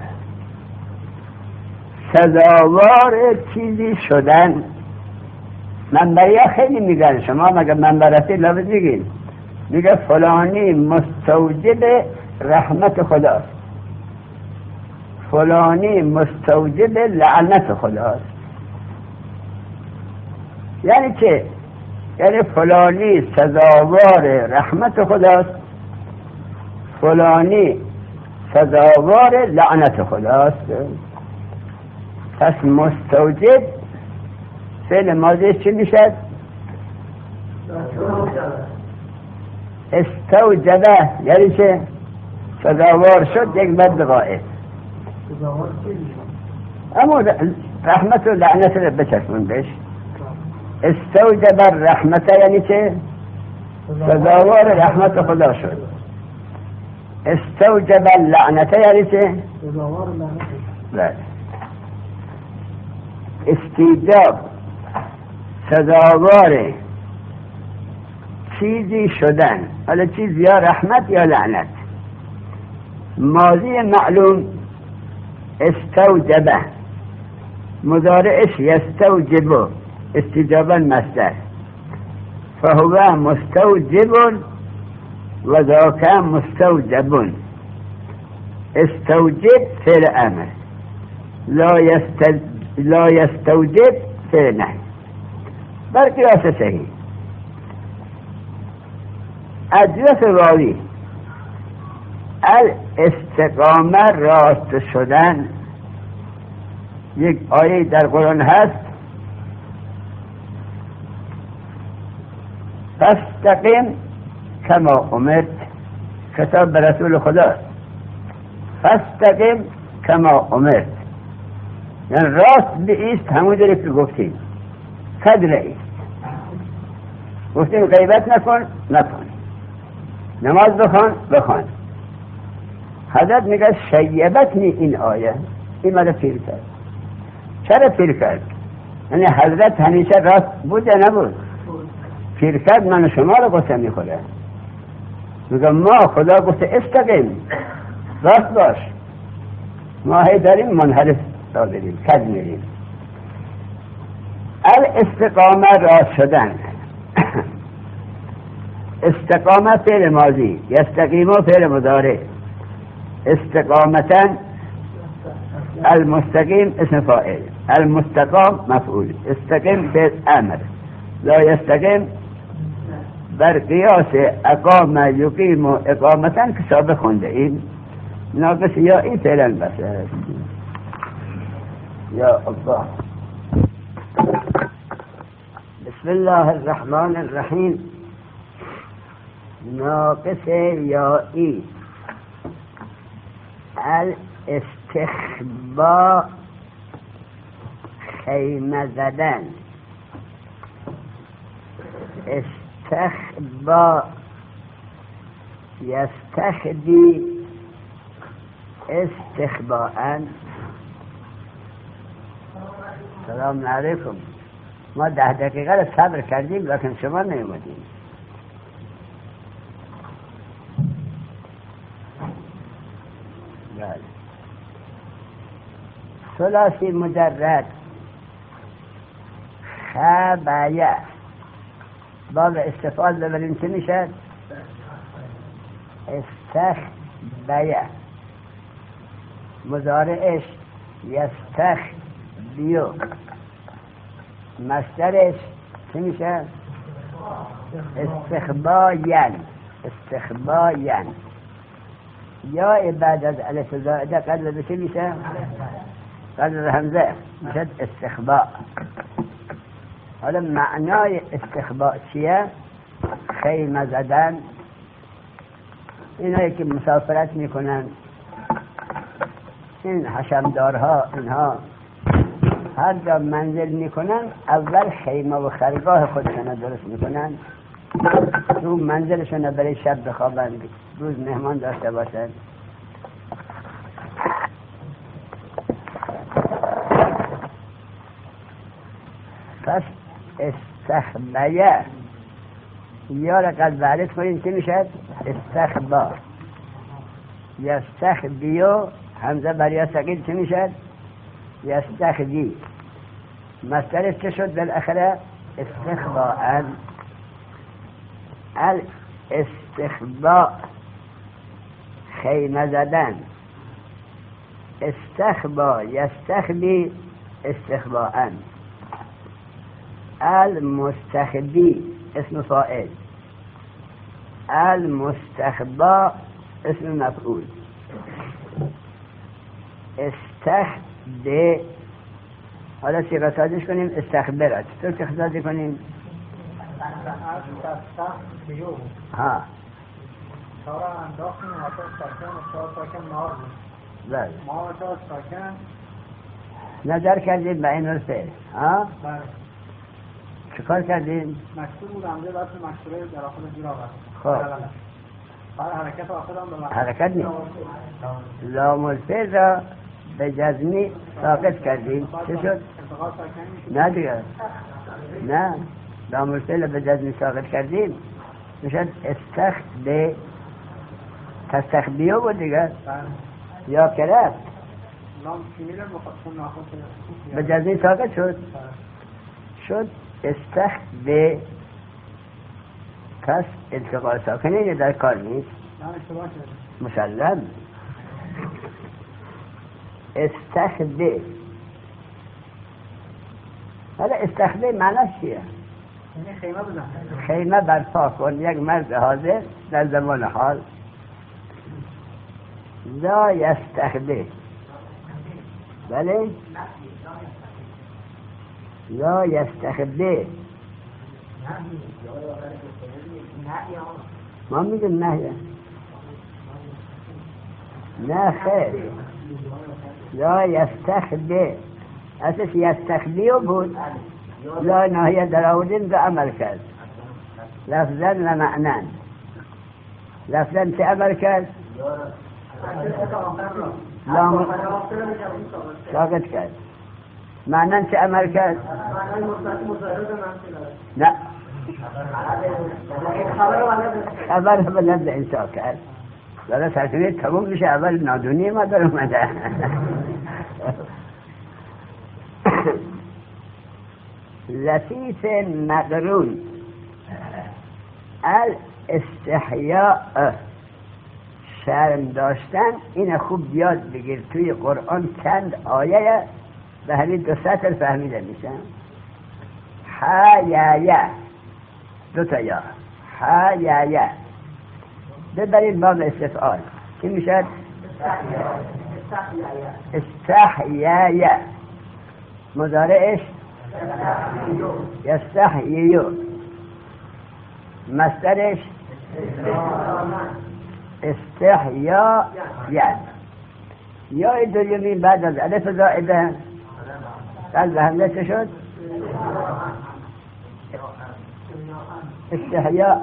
سزاوار چیزی شدن. منبریا خیلی میگن، شما مگه منبرتی لابد میگین، میگه فلانی مستوجب رحمت خداست، فلانی مستوجب لعنت خداست. یعنی چه؟ یعنی فلانی سزاوار رحمت خداست، فلانی سزاوار لعنت خداست. پس مستوجب فعل ماضی چی میشد؟ استوجبه، یعنی چه؟ سزاوار شد یک بد غائب. اما رحمت و لعنت رو بچشمون بش. استوجب الرحمت یعنی چه؟ سزاوار رحمت خدا شد. استوجب اللعنت یعنی چه؟ بله. استیجاب سزاوار چیزی شدن، حالا چیز یا رحمت یا لعنت. ماضی معلوم استوجبه، مضارعش یستوجبه، استجابا مصدر، فهو مستوجب و ذاک مستوجب. استوجب فعل امر، لا يست لا يستوجب فعل نهی. بر قیاس صحیح ادرس راوی الاستقامه راست شدن. یک آیه در قرآن هست فاستقم کما امرت، خطاب به رسول خدا. فاستقم کما امرت یعنی راست بیست، همون داره که گفتیم صدر ایست. گفتیم غیبت نکن، نکن. نماز بخوان، بخوان. حضرت میگه شیبتنی این آیه، این مرا پیر کرد. چرا پیر کرد؟ یعنی حضرت همیشه راست بود یا نبود؟ پیر کرد من شما رو قصه میخوره. میگه ما خدا گفته استقیم، راست باش. ما هی داریم منحرف داریم، کج میریم. الاستقامه راست شدن. استقامه فعل ماضی، یستقیمو فعل مضارع. استقامتا المستقیم اسم فاعل، المستقام مفعول. استقیم فعل امر، لا یستقیم بر قیاس اقام یقیم و اقامتا که سابق خونده ایم ناقص یا ای فعلا بسه. یا الله. بسم الله الرحمن الرحیم. ناقص یا ای الاستخباء خیمه زدن. استخباء یستخبی استخباءً. سلام علیکم. ما ده دقیقه رو صبر کردیم لیکن شما نیومدیم. ثلاثی مجرد خبیه باب استفعال ببریم چه میشد؟ استخبیه. مضارعش یستخبیو، مصدرش چه میشه؟ استخباین. استخباین. یا بعد از الف زائده قبل به چه میشه؟ قبل به همزه میشه استخباء. حالا معنای استخباء چیه؟ خیمه زدن. اینایی که مسافرت میکنن، این حشمدارها، اینها هر جا منزل میکنن اول خیمه و خرگاه خودشون درست میکنن، تو منزلشون برای شب بخوابن، روز مهمان داشته باشن. پس استخبیه یا رقد وعلت کنین چه میشد؟ استخبا. یستخبیو همزه برای سقیل چه میشد؟ یستخبی. مصدرش چه شد بالاخره؟ استخباء. الاستخباء خیمه زدن. استخبا یستخبی استخباء. المستخبی اسم فاعل. المستخبا اسم مفعول. استخد، حالا صیغه سازیش کنیم استخبرت. چطور صیغه سازی کنیم؟ ها چهار انداختیم آتا ساکن و چهار ساکن نار بود. بله. ما آتا ساکن نظر کردیم به این رسه. ها؟ بله. چه کار کردیم؟ مکتوب بود همزه بس مکتوبه در آخر جور آورد. خب بعد حرکت آخر هم به مکتوب. حرکت نیست. لام الفعل را به جزمی ساقط کردیم. چه شد؟ انتقال ساکن میشه. نه دیگه. نه. لام الفعل به جزمی ساقط کردیم. میشد استخد تستخبیه بود دیگه. یا کرد. لام چی میره بخواستون ناخون به جزمی ساقط شد. شد استخد. پس التقاء ساکنین در کار نیست. نه اشتباه شد. مسلم. استخد. حالا استخد معنیش چیه؟ یعنی خیمه بزن. خیمه برپا کن. یک مرد حاضر در زمان حال. لا یستخده. بله؟ لا یستخده. ما میگم نهیه. نه خیر. لا یستخده. اساس یستخدیو بود. لا نهیه در آوردین به عمل کرد. لفظا و معنان. لفظا چه عمل کرد؟ لا ساقط کرد. معنان چه عمل کرد؟ نه خبر به لفظ انشاء کرد. ولی سرکنه تموم میشه. اول نادونی ما در اومده. لطیف مقرون. الاستحیاء شرم داشتن. این خوب یاد بگیر. توی قرآن چند آیه به همین دو سطر فهمیده میشن. حیایه دو تا یا حیایه ببرید باب استفعال که میشد استحیایه. مضارعش یستحییو. مصدرش استحیا. یا دومی بعد از الف زائده قلب همزه چه شد؟ استحیا.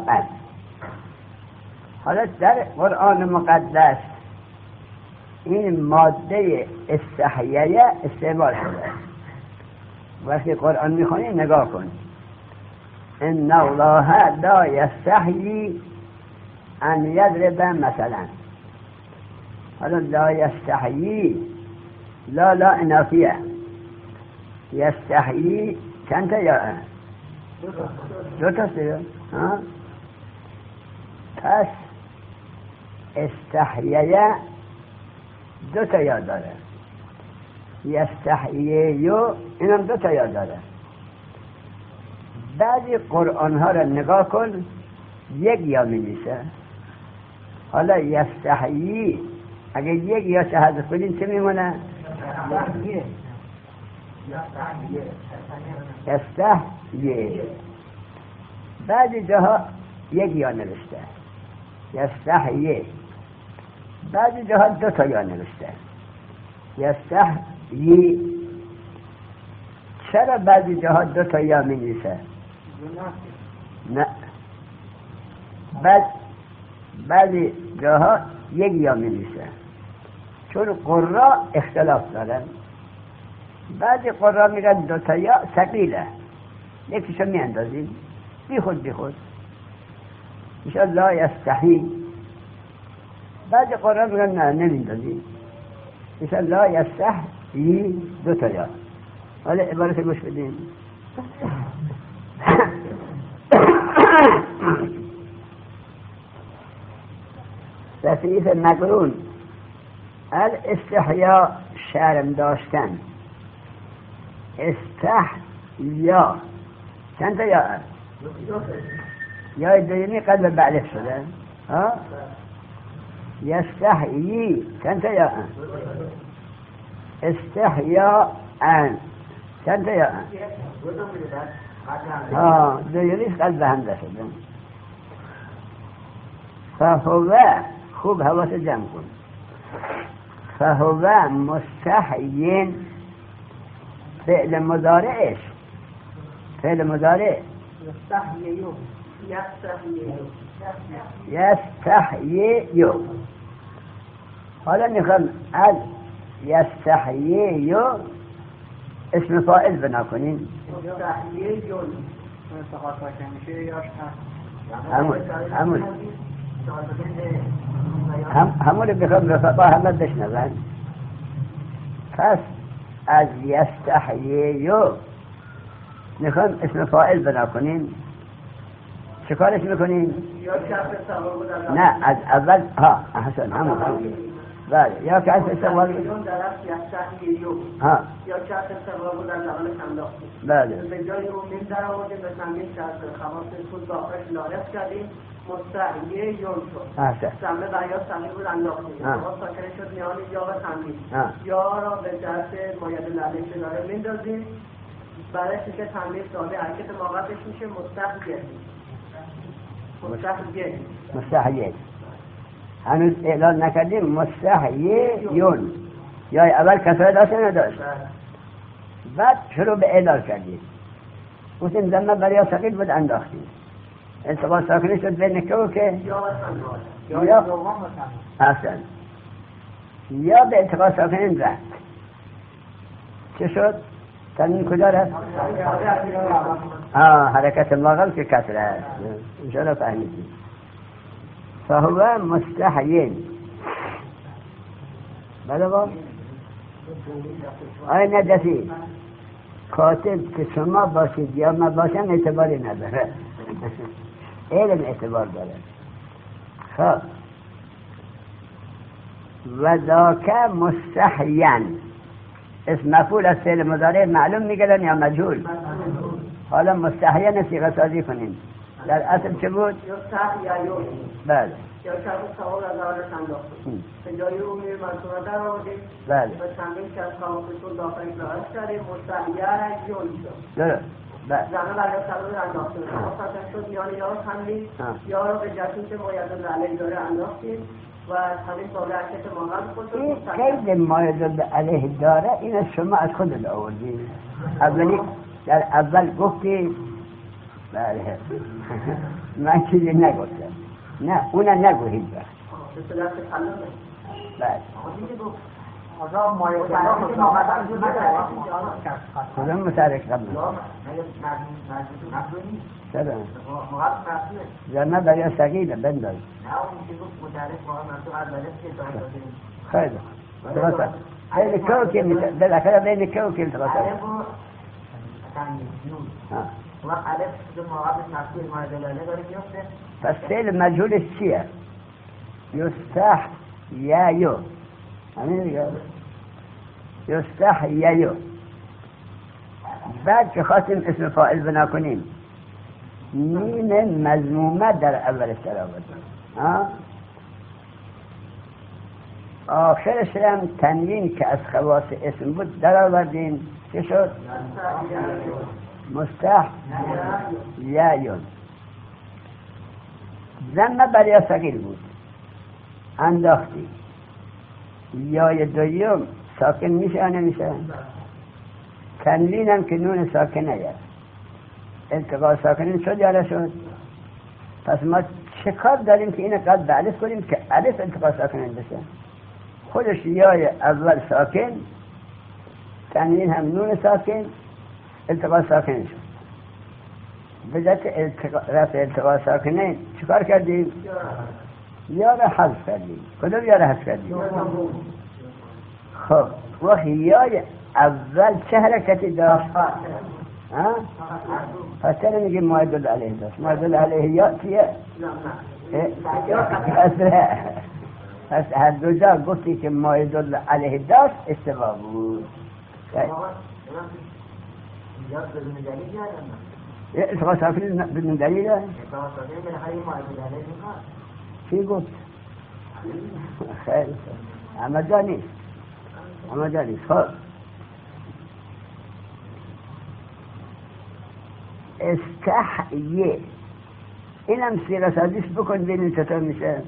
حالا در قرآن مقدس این ماده استحیایه استعمال شده. وقتی قرآن میخونی نگاه کن. ان الله لا یستحیی ان یضرب مثلا. حالا لا یستحیی لا لا انافیه. یستحیی چند تا یا دو تا سیه. پس استحییه دو تا یا داره. یستحییو اینم دو تا یا داره. بعضی قرآن ها را نگاه کن یک یا می نیسه. حالا یستحیی اگه یک یا چه حذف کنین چه میمونه؟ یستحیی. بعضی جاها یک یا نوشته یستحیی. بعضی جاها دو تا یا نوشته یستحیی. چرا بعضی جاها دو تا یا می نیسه؟ نه. بعد بعضی جاها یک یا می نیسه. چون قرآن اختلاف دارن. بعضی قرآن میگن دو تا یا ثقیله. یکیشو می اندازیم بی خود بی خود میشه لا یستحی. بعضی قرآن میگن نه نمیندازیم میشه لا یستحی دو تا یا. حالا عبارت گوش بدیم. لطیف مقرون. الاستحیا شرم داشتن. استحیا چند تا یا یا دویمی قلب بعلف شده. ها يستحيي كنت يا أن استحياء أن كنت يا أن آه ده يريد قلب هندسة. فهو خوب هوا جمع کن. فهو مستحيين فعل مضارعش فعل مضارع يستحيي يستحيي حالا میخوام از يستحيي اسم فاعل بنا کنیم. همون همون هم همون بخوام رفقا همه بشنون. پس از يستحيي میخوام اسم فاعل بنا کنیم. چه کارش میکنیم؟ نه از اول ها احسن همون بله یا که اسم سوال ها یا که اسم سوال بود از اول انداختیم. بله به جای اون میم در آوردیم به تنبیه که از خواص خود داخلش لارف کردیم مستحیی یون شد. احسن سمه و یا سمه بود انداختیم. خواص ساکنه شد میان یا و تنبیه. یا را به جهت ماید لعله کناره میندازیم. برایش میشه تنبیه ساله حرکت موقعش میشه مستحیی. مستحیی مستحیی هنوز اعلان نکردیم. مستحییون یا اول کسره داشت نداشت بعد شروع به اعلان کردیم. گفتیم زمه برای ثقیل بود انداختیم. التقاء ساکنه شد بین که و که یا احسن یا به التقاء ساکنه رفت. چه شد؟ تنین کجا رفت؟ آه حرکت ماغل که کسره است. انشاءالله فهمیدیم. فهو مستحیین بله با آی ندفی کاتب که شما باشید یا ما باشم اعتباری نداره. علم اعتبار داره. خب و ذاک مستحیین اسم مفعول از فعل مضارع معلوم میگردن یا مجهول؟ حالا مستحیین صیغه سازی کنیم. در اصل چه بود؟ بله یا شرط سوال از اولش انداختیم. به جای اون میر منصوبه در آوردیم. بله به تنبیه که از خواص داخلش لارف کردیم مستحیی یون شد. درست بله زنه برای سوال انداختیم. خواص شد میان یا و تنبیه یا را به جهت که ماید لعله داره انداختیم و همین ساله حرکت ماغل خود این قید ماید علیه داره این از شما از خود آوردیم. اولی در اول گفتی بله من چیزی نگفتم. نه اون نگو هیچ وقت. بله آزاد ماید کدام متحرک قبل چرا؟ زمه برای سقیله بنداز. خیلی درسته. بین کوکی بالاخره بین کوکی درسته. پس فعل مجهولش چیه؟ یستحیی همین دیگه یستحیی. بعد که خواستیم اسم فاعل بنا کنیم میم مضمومه در اول سرابت ها آخرش هم تنوین که از خواص اسم بود در آوردیم. چه شد؟ مستحییون. ضمه برای ثقیل بود انداختی. یای دویم ساکن میشه یا نمیشه؟ تنوین هم که نون ساکنه یه التقاء ساکنین شد یا نشد؟ پس ما چه کار داریم که اینو قد به الف کنیم که الف التقاء ساکنین بشه؟ خودش یای اول ساکن تنوین هم نون ساکن التقاء ساکنین شد. به جهت رفع التقاء ساکنین چه کار کردیم؟ یا را حذف کردیم. کدوم یا را حذف کردیم؟ خب وقتی یای اول چه حرکتی داشت؟ پس چرا میگیم مایدل علیه داشت؟ مایدل علیه یا چیه؟ پس هر دو جا گفتی که مایدل علیه داشت اشتباه بود. التقاء ساکنین بدون دلیله؟ چی گفت؟ خیلی اما جا نیست اما جا نیست خب استحیه اینم سیره سازیش بکن ببینیم چطور میشه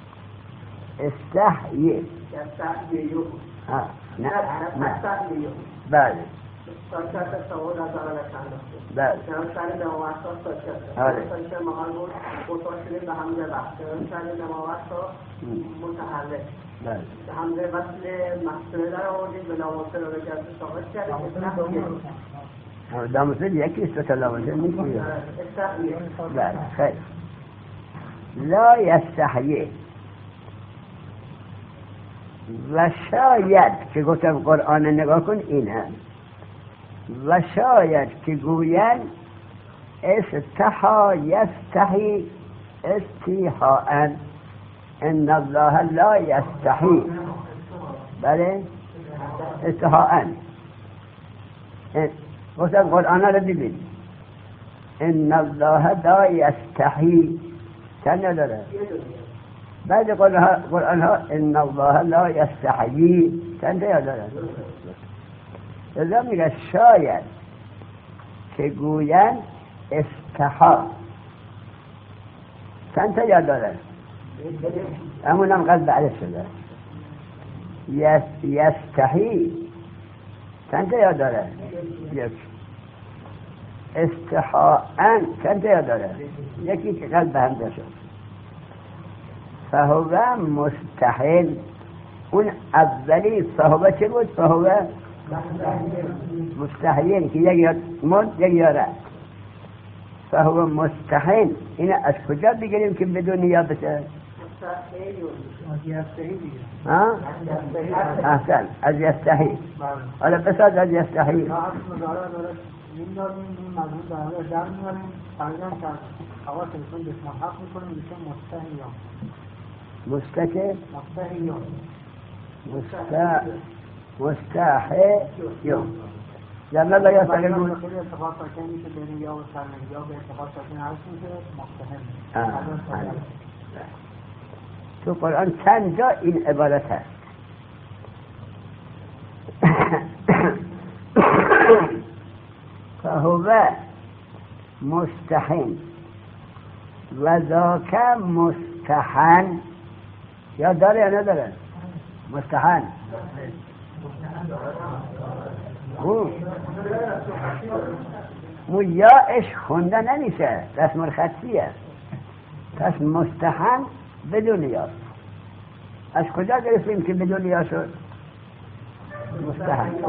استحیه استحیه ها نه نه استحیه بله ساکت سواد از آن نشانده بله چنان شهر نماوستا ساکت آره ساکت محال بود بطور شدیم به همزه وقت چنان شهر نماوستا متحرک بله به همزه وصل مقصوله در آوردیم به ناموسه رو بگرد ثابت کردیم داموسه یکی است تا لاموسه نیست استحیه بله خیلی لا یستحیه و شاید که گفتم قرآن نگاه کن اینه و شاید که گوین استحا یستحی استحاء ان الله لا یستحی بله استحاء گفتم قرآن رو ببین ان الله لا یستحی چند نداره بعد قرآن ها ان الله لا یستحیی چند نداره لذا میگه شاید که گوین استحا چند تا یاد داره همونم قد بعد شده یستحی چند تا یاد داره یک استحاءن چند تا یاد داره یکی که قد به هم شد فهو مستحیل اون اولی فهو چه بود؟ فهو مستحیل که یک یاد مرد یک یاد رفت فهو مستحیل این از کجا بگیریم که بدون یا بشه؟ ها؟ احسن از یستحیل حالا بساز از یستحیل این داریم این مضمون در در میاریم تقریبا که حواس انسان به حق میکنیم میشه مستحیان مستحیل مستحیان مستحیل لما لا يستحيل خیلی اتفاق ساکن میشه بین یا و سرمین یا به اتفاق ساکن عرض میشه مستحیل تو قرآن چند جا این عبارت هست فهو مستحن و ذاک مستحن یا داره یا نداره مستحن مو یاش خونده نمیشه رسم خطیه پس مستحن بدون یا از کجا گرفتیم که بدون یا شد مستحن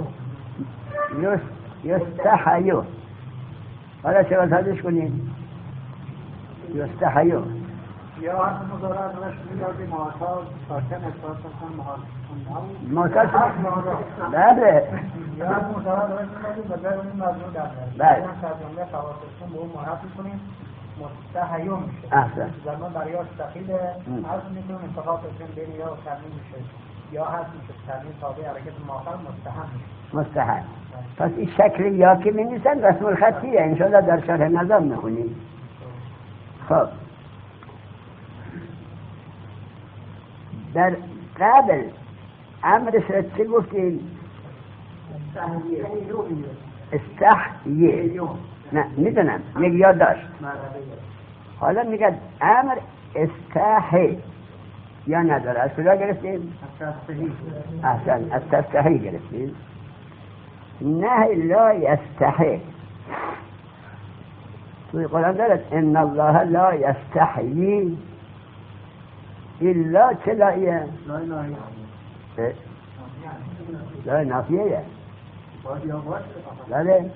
یستحیو حالا چه وضعش کنیم یستحیو یا حرف مضارع روش میدادی معاصر ساکن احساس کن معاصر بله یا حرف مضارع روش میدادی بجای اون مضمون در بله جمله خواستشون به اون محرف میکنیم مستحیو میشه احسن زمان برای استحیل عرض میکنیم انتخاب بسیم بین یا و ترمیم میشه یا هست میشه ترمیم تابع حرکت ماخر مستحن میشه مستحن پس این شکل یا که می نیستن رسم الخطیه انشاءالله در شرح نظام میخونیم خب در قبل امرش را چه گفتیم استحیه نه میدونم یک یاد داشت حالا میگه امر استحی یا نداره از کجا گرفتیم احسن از تستحی گرفتیم نه لا یستحی توی قرآن دارد ان الله لا یستحیی الا چه لایه لا نافیه بله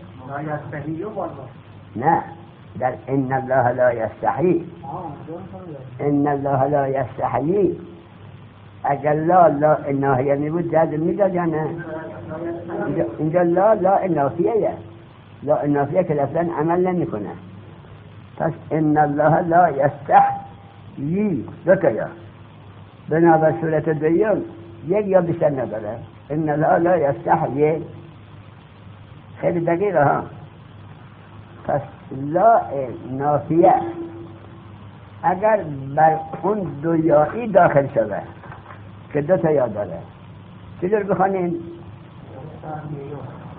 نه در ان الله لا یستحیی ان الله لا یستحیی اگر لا لا ناهیه می بود جد میداد یا نه اینجا لا لا نافیه لا نافیه که اصلا عمل نمی کنه پس ان الله لا یستحیی دو تا یا بنابر صورت دویم یک یا بیشتر نداره ان الله لا یستحیی خیلی دقیقه ها پس لا نافیه اگر بر اون دو یایی داخل شده که دو تا یا داره چطور بخوانیم؟